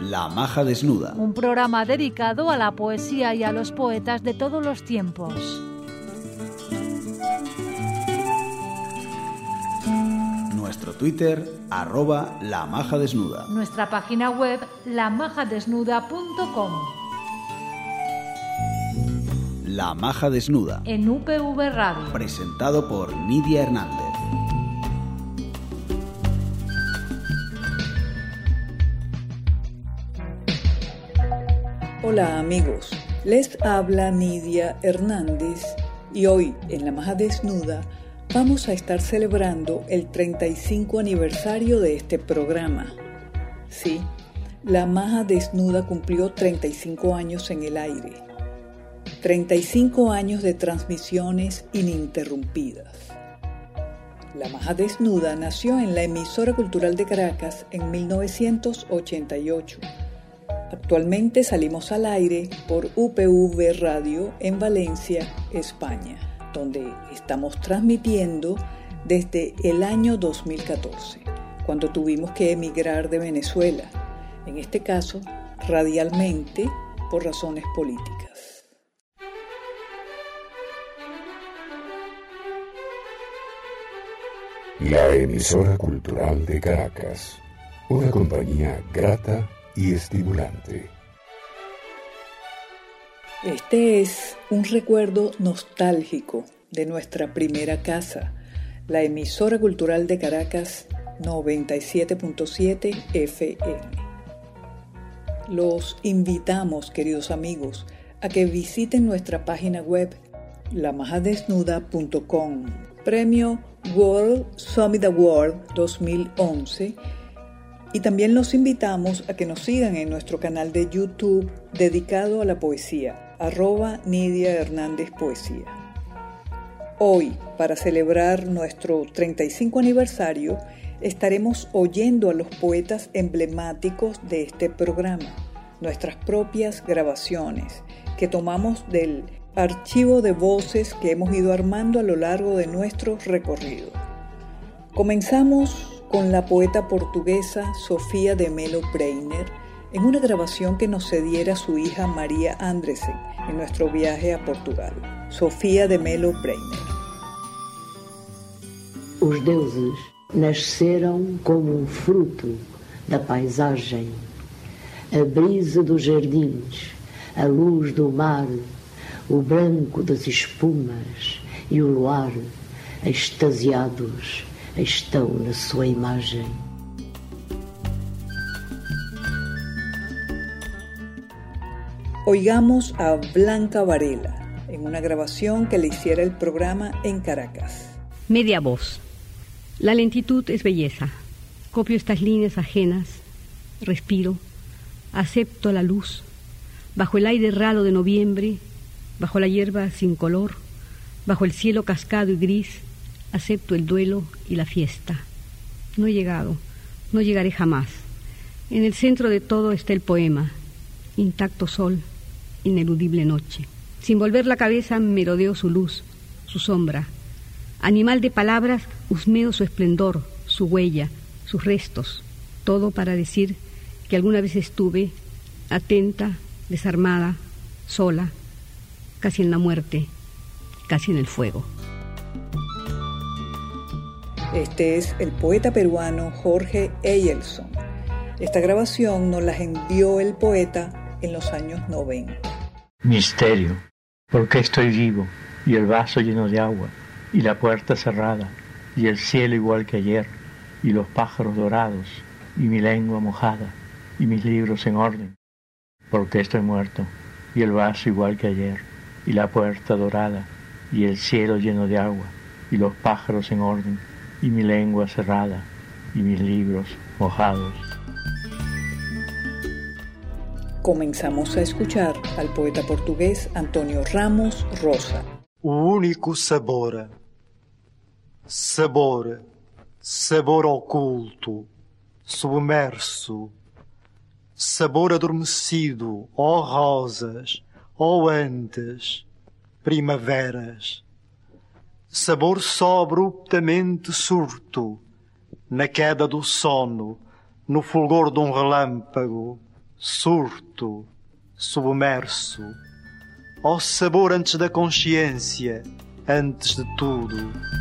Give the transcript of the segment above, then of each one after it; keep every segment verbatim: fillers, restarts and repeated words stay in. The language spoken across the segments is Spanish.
La Maja Desnuda. Un programa dedicado a la poesía y a los poetas de todos los tiempos. Nuestro Twitter, arroba La Maja Desnuda. Nuestra página web, la maja desnuda punto com. La Maja Desnuda. En U P V Radio. Presentado por Nidia Hernández. Hola amigos, les habla Nidia Hernández y hoy en La Maja Desnuda vamos a estar celebrando el treinta y cinco aniversario de este programa. Sí, La Maja Desnuda cumplió treinta y cinco años en el aire. treinta y cinco años de transmisiones ininterrumpidas. La Maja Desnuda nació en la emisora cultural de Caracas en mil novecientos ochenta y ocho. Actualmente salimos al aire por U P V Radio en Valencia, España, donde estamos transmitiendo desde el año dos mil catorce, cuando tuvimos que emigrar de Venezuela, en este caso radialmente por razones políticas. La emisora cultural de Caracas, una compañía grata y estimulante. Este es un recuerdo nostálgico de nuestra primera casa, la emisora cultural de Caracas noventa y siete punto siete F M. Los invitamos, queridos amigos, a que visiten nuestra página web la maja desnuda punto com. Premio World Summit Award dos mil once. Y también los invitamos a que nos sigan en nuestro canal de YouTube dedicado a la poesía, arroba Nidia Hernández Poesía. Hoy, para celebrar nuestro treinta y cinco aniversario, estaremos oyendo a los poetas emblemáticos de este programa, nuestras propias grabaciones, que tomamos del archivo de voces que hemos ido armando a lo largo de nuestro recorrido. Comenzamos con la poeta portuguesa Sofía de Mello Breiner en una grabación que nos cediera su hija María Andresen en nuestro viaje a Portugal. Sofía de Mello Breiner. Os deuses nasceram como um fruto da paisagem, a brisa dos jardins, a luz do mar, o branco das espumas e o luar, extasiados, estão na sua imagem. Oigamos a Blanca Varela en una grabación que le hiciera el programa en Caracas. Media voz. La lentitud es belleza. Copio estas líneas ajenas, respiro, acepto la luz, bajo el aire ralo de noviembre, bajo la hierba sin color, bajo el cielo cascado y gris, acepto el duelo y la fiesta. No he llegado, no llegaré jamás. En el centro de todo está el poema, intacto sol, ineludible noche. Sin volver la cabeza merodeo su luz, su sombra. Animal de palabras, husmeo su esplendor, su huella, sus restos. Todo para decir que alguna vez estuve atenta, desarmada, sola, casi en la muerte, casi en el fuego. Este es el poeta peruano Jorge Eyelson. Esta grabación nos la envió el poeta en los años noventa. Misterio, ¿por qué estoy vivo? Y el vaso lleno de agua, y la puerta cerrada, y el cielo igual que ayer, y los pájaros dorados, y mi lengua mojada, y mis libros en orden. ¿Por qué estoy muerto? Y el vaso igual que ayer, y la puerta dorada, y el cielo lleno de agua, y los pájaros en orden, y mi lengua cerrada, y mis libros mojados. Comenzamos a escuchar al poeta portugués António Ramos Rosa. O único sabor, sabor, sabor oculto, submerso, sabor adormecido, ó rosas, ó antes, primaveras, sabor só abruptamente surto, na queda do sono, no fulgor de um relâmpago, surto, submerso, ó sabor antes da consciência, antes de tudo.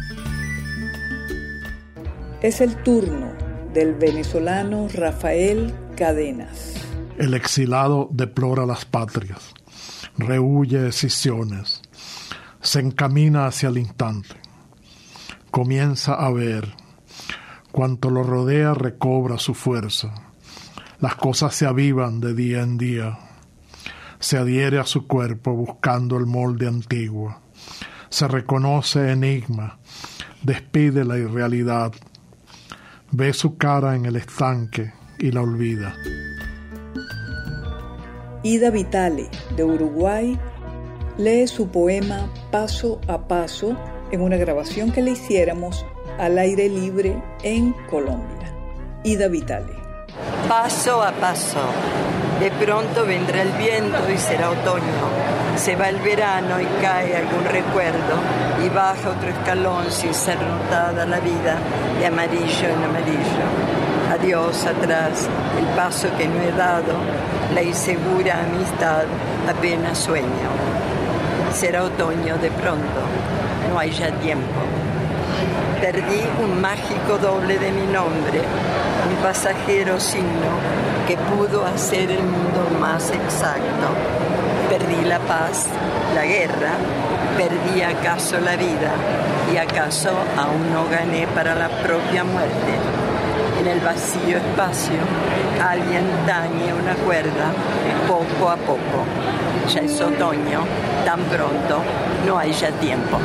Es el turno del venezolano Rafael Cadenas. El exilado deplora las patrias, rehuye escisiones, se encamina hacia el instante. Comienza a ver, cuanto lo rodea recobra su fuerza. Las cosas se avivan de día en día. Se adhiere a su cuerpo buscando el molde antiguo. Se reconoce enigma, despide la irrealidad. Ve su cara en el estanque y la olvida. Ida Vitale, de Uruguay, lee su poema Paso a Paso en una grabación que le hiciéramos al aire libre en Colombia. Ida Vitale. Paso a paso, de pronto vendrá el viento y será otoño. Se va el verano y cae algún recuerdo y baja otro escalón sin ser notada la vida de amarillo en amarillo. Adiós atrás, el paso que no he dado, la insegura amistad, apenas sueño. Será otoño de pronto, no hay ya tiempo. Perdí un mágico doble de mi nombre, un pasajero signo que pudo hacer el mundo más exacto. Perdí la paz, la guerra, perdí acaso la vida y acaso aún no gané para la propia muerte. En el vacío espacio, alguien tañe una cuerda poco a poco. Ya es otoño, tan pronto, no hay ya tiempo.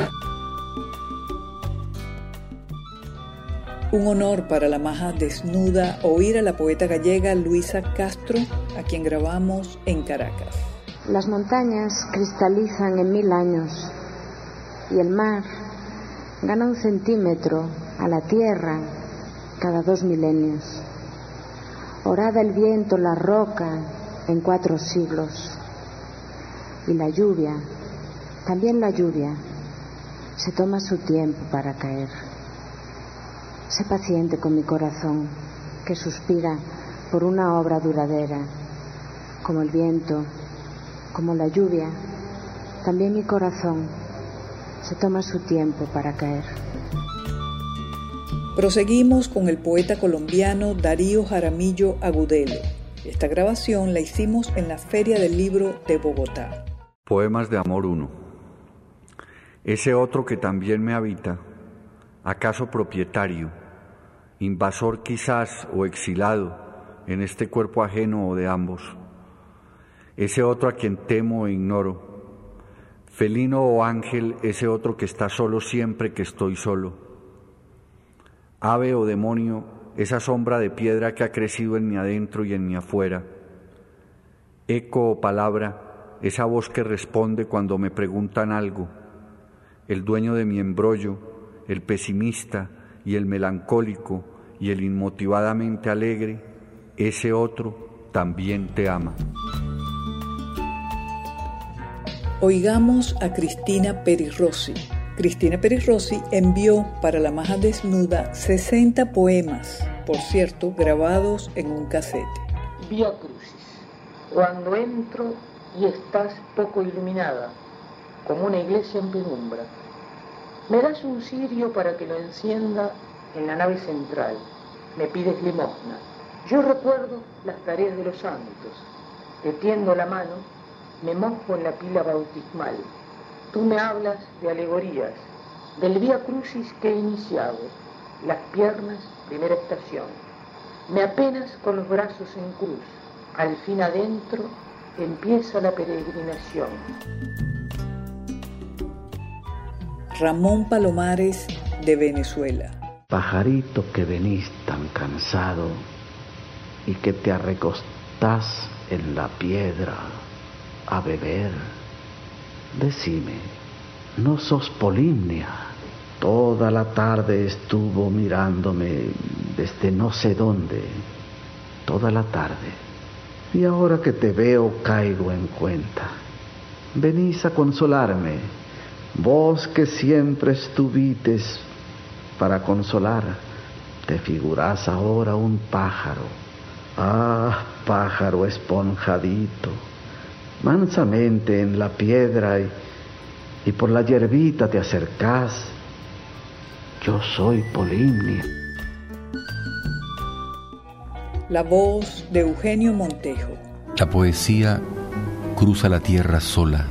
Un honor para la Maja Desnuda oír a la poeta gallega Luisa Castro, a quien grabamos en Caracas. Las montañas cristalizan en mil años y el mar gana un centímetro a la tierra cada dos milenios. Horada el viento la roca en cuatro siglos. Y la lluvia, también la lluvia, se toma su tiempo para caer. Sé paciente con mi corazón, que suspira por una obra duradera. Como el viento, como la lluvia, también mi corazón se toma su tiempo para caer. Proseguimos con el poeta colombiano Darío Jaramillo Agudelo. Esta grabación la hicimos en la Feria del Libro de Bogotá. Poemas de amor uno. Ese otro que también me habita, acaso propietario, invasor quizás o exilado en este cuerpo ajeno o de ambos. Ese otro a quien temo e ignoro, felino o ángel, ese otro que está solo siempre que estoy solo. Ave o demonio, esa sombra de piedra que ha crecido en mi adentro y en mi afuera. Eco o palabra, esa voz que responde cuando me preguntan algo. El dueño de mi embrollo, el pesimista y el melancólico y el inmotivadamente alegre, ese otro también te ama. Oigamos a Cristina Peri Rossi. Cristina Peri Rossi envió para la Maja Desnuda sesenta poemas, por cierto, grabados en un casete. Vía Crucis. Cuando entro y estás poco iluminada, como una iglesia en penumbra, me das un cirio para que lo encienda en la nave central. Me pides limosna. Yo recuerdo las tareas de los santos. Te tiendo la mano, me mojo en la pila bautismal. Tú me hablas de alegorías, del Vía Crucis que he iniciado, las piernas, primera estación. Me apenas con los brazos en cruz. Al fin adentro empieza la peregrinación. Ramón Palomares, de Venezuela. Pajarito que venís tan cansado y que te arrecostás en la piedra a beber, decime, ¿no sos Polimnia? Toda la tarde estuvo mirándome desde no sé dónde, toda la tarde, y ahora que te veo caigo en cuenta. Venís a consolarme, vos que siempre estuvites para consolar, te figurás ahora un pájaro Ah, pájaro esponjadito, mansamente en la piedra y, y por la hierbita te acercás. Yo soy Polimnia. La voz de Eugenio Montejo. La poesía cruza la tierra sola,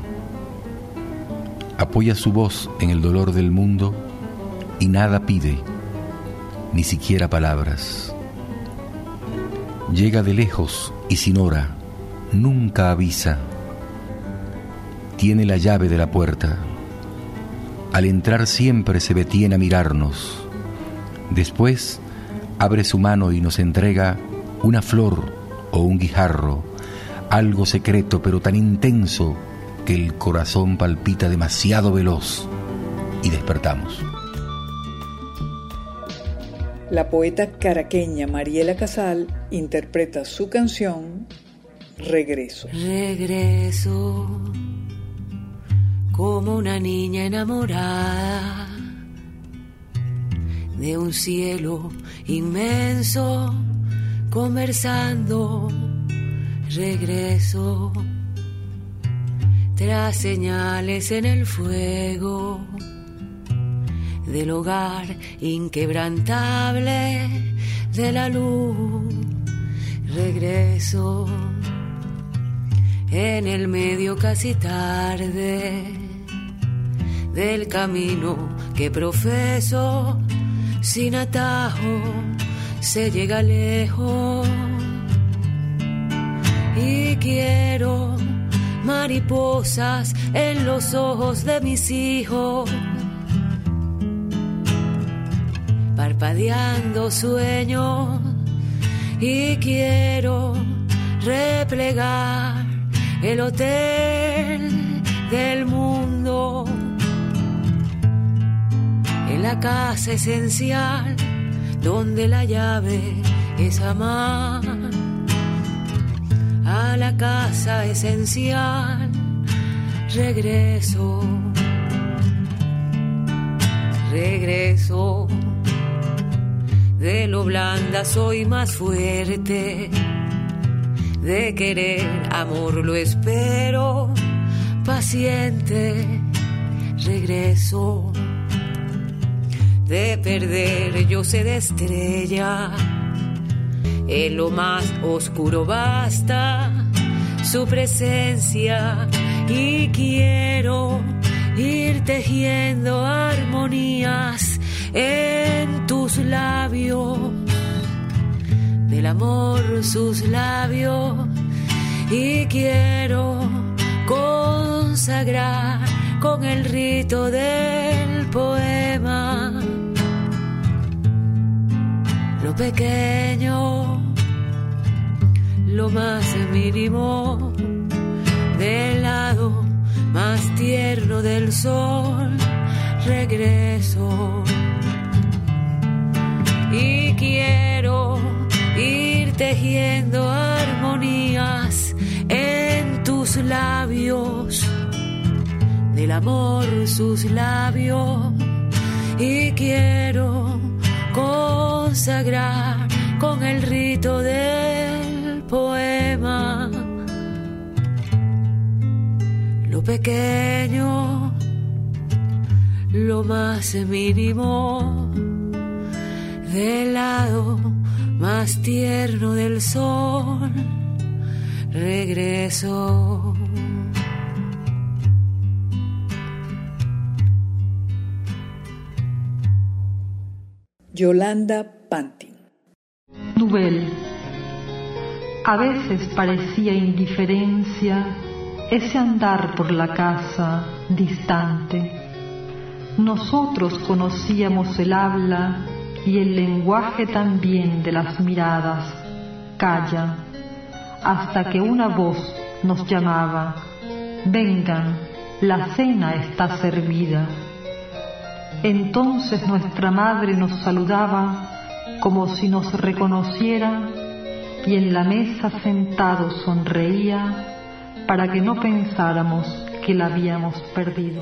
apoya su voz en el dolor del mundo y nada pide, ni siquiera palabras. Llega de lejos y sin hora, nunca avisa. Tiene la llave de la puerta. Al entrar siempre se detiene a mirarnos. Después abre su mano y nos entrega una flor o un guijarro, algo secreto pero tan intenso que el corazón palpita demasiado veloz y despertamos. La poeta caraqueña Mariela Casal interpreta su canción Regreso. Regreso como una niña enamorada de un cielo inmenso, conversando. Regreso tras señales en el fuego del hogar inquebrantable de la luz. Regreso en el medio casi tarde del camino que profeso, sin atajo se llega lejos. Y quiero mariposas en los ojos de mis hijos, parpadeando sueños. Y quiero replegar el hotel del mundo en la casa esencial donde la llave es amar. A la casa esencial regreso, regreso. De lo blanda soy más fuerte, de querer amor lo espero, paciente. Regreso, de perder yo sé de estrella, en lo más oscuro basta su presencia. Y quiero ir tejiendo armonías en tus labios, del amor sus labios. Y quiero consagrar con el rito del poema lo pequeño, lo más mínimo, del lado más tierno del sol. Regreso y quiero ir tejiendo armonías en tus labios, del amor sus labios. Y quiero consagrar con el rito del poema lo pequeño, lo más mínimo, del lado más tierno del sol. Regreso. Yolanda Pantin. Nubel. A veces parecía indiferencia ese andar por la casa distante. Nosotros conocíamos el habla y el lenguaje también de las miradas. Calla, hasta que una voz nos llamaba: vengan, la cena está servida. Entonces nuestra madre nos saludaba como si nos reconociera y en la mesa sentado sonreía para que no pensáramos que la habíamos perdido.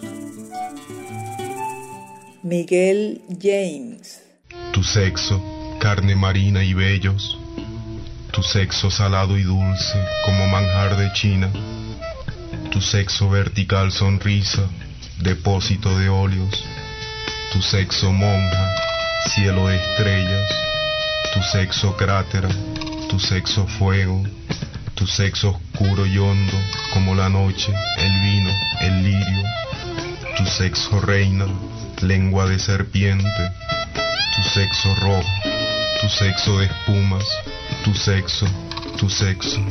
Miguel James. Tu sexo carne marina y vellos, tu sexo salado y dulce como manjar de China, tu sexo vertical sonrisa, depósito de óleos, tu sexo monja, cielo de estrellas, tu sexo crátera, tu sexo fuego, tu sexo oscuro y hondo como la noche, el vino, el lirio, tu sexo reina, lengua de serpiente, tu sexo rojo, tu sexo de espumas, tu sexo, tu sexo.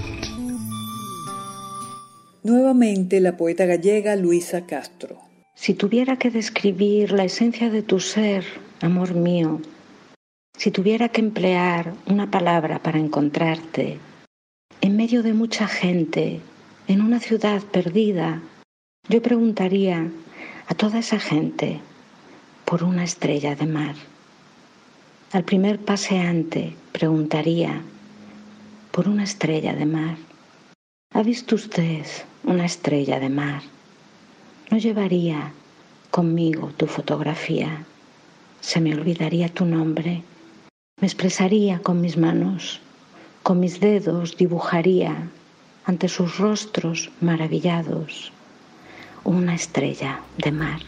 Nuevamente la poeta gallega Luisa Castro. Si tuviera que describir la esencia de tu ser, amor mío, si tuviera que emplear una palabra para encontrarte, en medio de mucha gente, en una ciudad perdida, yo preguntaría a toda esa gente por una estrella de mar. Al primer paseante preguntaría por una estrella de mar. ¿Ha visto usted una estrella de mar? No llevaría conmigo tu fotografía. Se me olvidaría tu nombre. Me expresaría con mis manos. Con mis dedos dibujaría ante sus rostros maravillados una estrella de mar.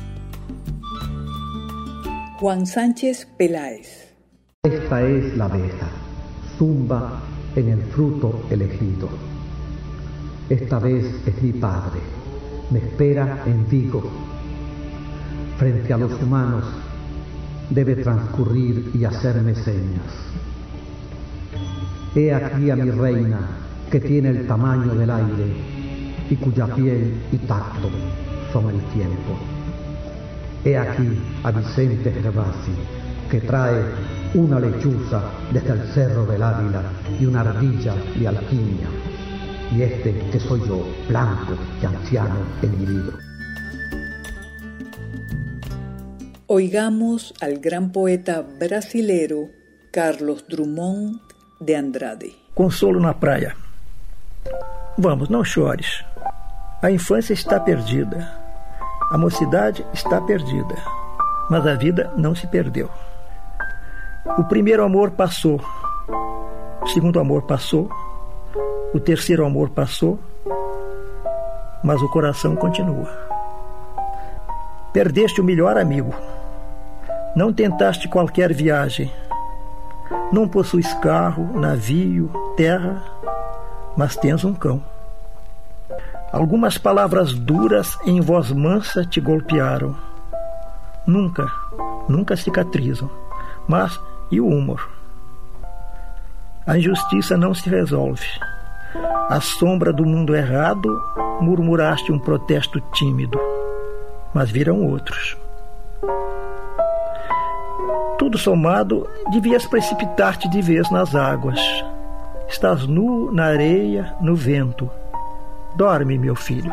Juan Sánchez Peláez. Esta es la abeja, zumba en el fruto elegido. Esta vez es mi padre, me espera en Vigo. Frente a los humanos debe transcurrir y hacerme señas. He aquí a mi reina, que tiene el tamaño del aire y cuya piel y tacto son el tiempo. He aquí a Vicente Gervasi, que trae una lechuza desde el Cerro del Ávila y una ardilla de alquimia. Y este que soy yo, blanco y anciano en mi libro. Oigamos al gran poeta brasilero Carlos Drummond de Andrade. Consolo na praia. Vamos, não chores. A infância está perdida. A mocidade está perdida. Mas a vida não se perdeu. O primeiro amor passou. O segundo amor passou. O terceiro amor passou. Mas o coração continua. Perdeste o melhor amigo. Não tentaste qualquer viagem. Não possuis carro, navio, terra, mas tens um cão. Algumas palavras duras em voz mansa te golpearam. Nunca, nunca cicatrizam. Mas e o humor? A injustiça não se resolve. À sombra do mundo errado, murmuraste um protesto tímido, mas viram outros. Tudo somado, devias precipitar-te de vez nas águas. Estás nu na areia, no vento. Dorme, meu filho.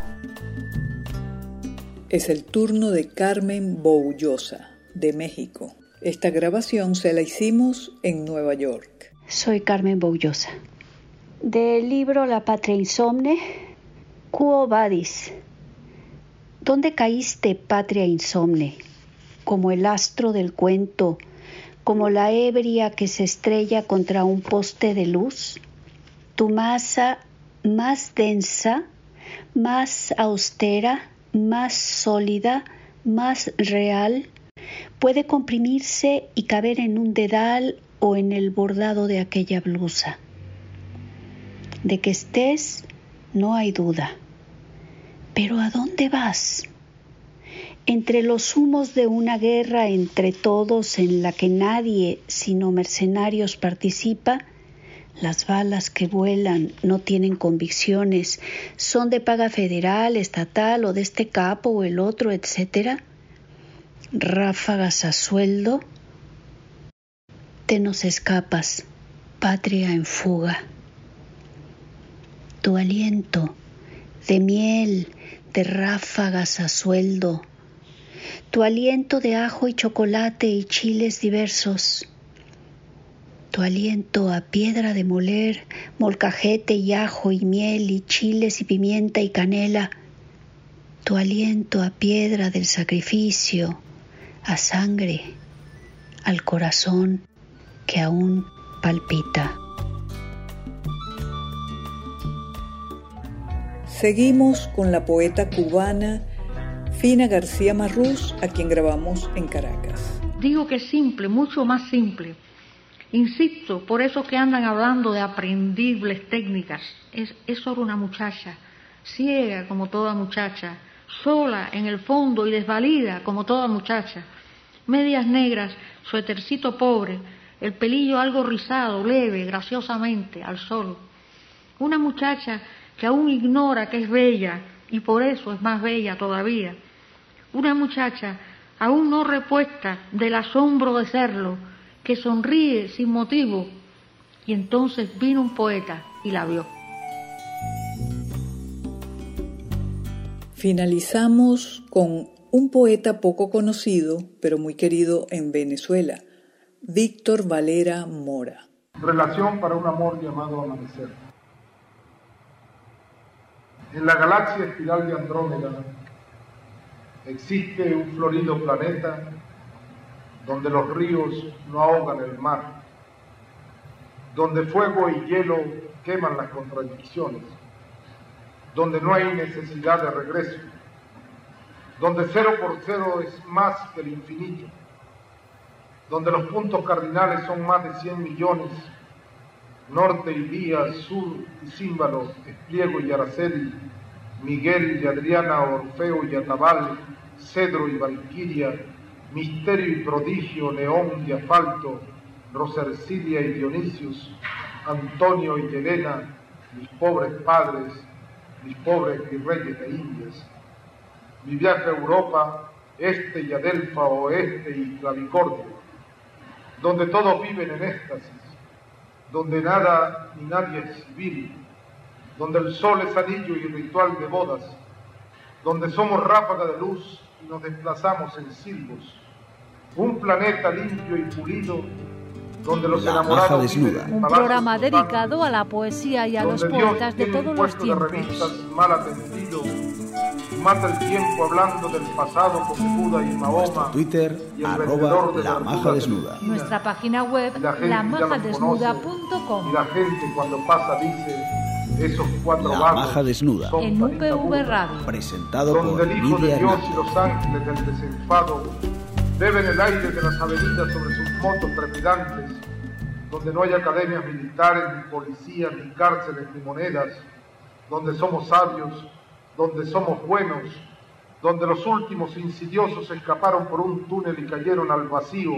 Es el turno de Carmen Boullosa, de México. Esta grabación se la hicimos en Nueva York. Soy Carmen Boullosa. Del libro La Patria Insomne, Quo Vadis. ¿Dónde caíste, patria insomne? Como el astro del cuento, como la ebria que se estrella contra un poste de luz, tu masa más densa, más austera, más sólida, más real, puede comprimirse y caber en un dedal o en el bordado de aquella blusa. De que estés, no hay duda. ¿Pero a dónde vas? Entre los humos de una guerra entre todos en la que nadie, sino mercenarios, participa, las balas que vuelan no tienen convicciones, son de paga federal, estatal o de este capo o el otro, etcétera. Ráfagas a sueldo, te nos escapas, patria en fuga. Tu aliento de miel, de ráfagas a sueldo, tu aliento de ajo y chocolate y chiles diversos, tu aliento a piedra de moler, molcajete y ajo y miel y chiles y pimienta y canela, tu aliento a piedra del sacrificio, a sangre, al corazón, que aún palpita. Seguimos con la poeta cubana Fina García Marrús, a quien grabamos en Caracas. Digo que es simple, mucho más simple. Insisto, por eso que andan hablando de aprendibles técnicas. Es, es solo una muchacha, ciega como toda muchacha, sola en el fondo y desvalida como toda muchacha. Medias negras, suétercito pobre, el pelillo algo rizado, leve, graciosamente, al sol. Una muchacha que aún ignora que es bella y por eso es más bella todavía. Una muchacha aún no repuesta del asombro de serlo, que sonríe sin motivo. Y entonces vino un poeta y la vio. Finalizamos con un poeta poco conocido, pero muy querido en Venezuela, Víctor Valera Mora. Relación para un amor llamado amanecer. En la galaxia espiral de Andrómeda existe un florido planeta donde los ríos no ahogan el mar, donde fuego y hielo queman las contradicciones, donde no hay necesidad de regreso, donde cero por cero es más que el infinito, donde los puntos cardinales son más de cien millones, norte y día, sur y címbalo, Espliego y Araceli, Miguel y Adriana, Orfeo y Atabal, Cedro y Valquiria, Misterio y Prodigio, León y Asfalto, Rosercilia y Dionisios, Antonio y Helena, mis pobres padres, mis pobres virreyes de Indias. Mi viaje a Europa, este y Adelfa, oeste y Clavicordio, donde todos viven en éxtasis, donde nada ni nadie es civil, donde el sol es anillo y ritual de bodas, donde somos ráfaga de luz y nos desplazamos en silbos, un planeta limpio y pulido, donde los La enamorados Maja Desnuda. viven en Un palacios programa urbanos, dedicado a la poesía y a los donde Dios poetas de tiene un todos los puesto de tiempos. revistas mal atendido, y mata el tiempo hablando del pasado con Buda y Mahoma. Twitter, y el arroba vendedor de La verduras Maja de Desnuda. esquina. Nuestra página web, Y la gente la ya maja los desnuda conoce, punto com. Y la gente cuando pasa dice, esos cuatro La vagos Maja Desnuda. son En Farita U P V Burda, Radio. Presentado donde por el Hijo de Lidia Dios Hernández. y los ángeles del desenfado beben el aire de las avenidas sobre sus motos trepidantes, donde no hay academias militares, ni policías, ni cárceles, ni monedas, donde somos sabios, donde somos buenos, donde los últimos insidiosos escaparon por un túnel y cayeron al vacío,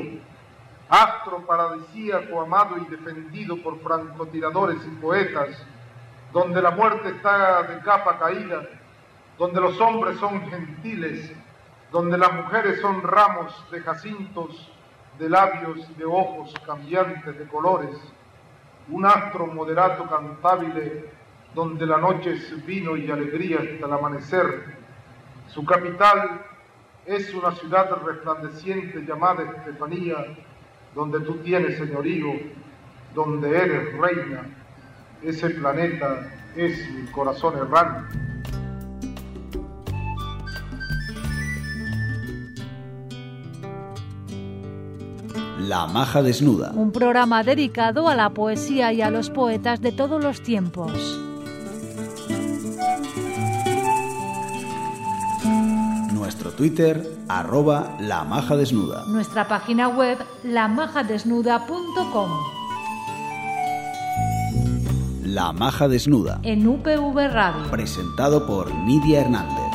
astro paradisíaco amado y defendido por francotiradores y poetas, donde la muerte está de capa caída, donde los hombres son gentiles, donde las mujeres son ramos de jacintos, de labios y de ojos cambiantes de colores, un astro moderato cantabile, donde la noche es vino y alegría hasta el amanecer. Su capital es una ciudad resplandeciente llamada Estefanía, donde tú tienes señorío, donde eres reina. Ese planeta es mi corazón errante. La Maja Desnuda. Un programa dedicado a la poesía y a los poetas de todos los tiempos. Nuestro Twitter, arroba La Maja Desnuda. Nuestra página web, la maja desnuda punto com. La Maja Desnuda. En U P V Radio. Presentado por Nidia Hernández.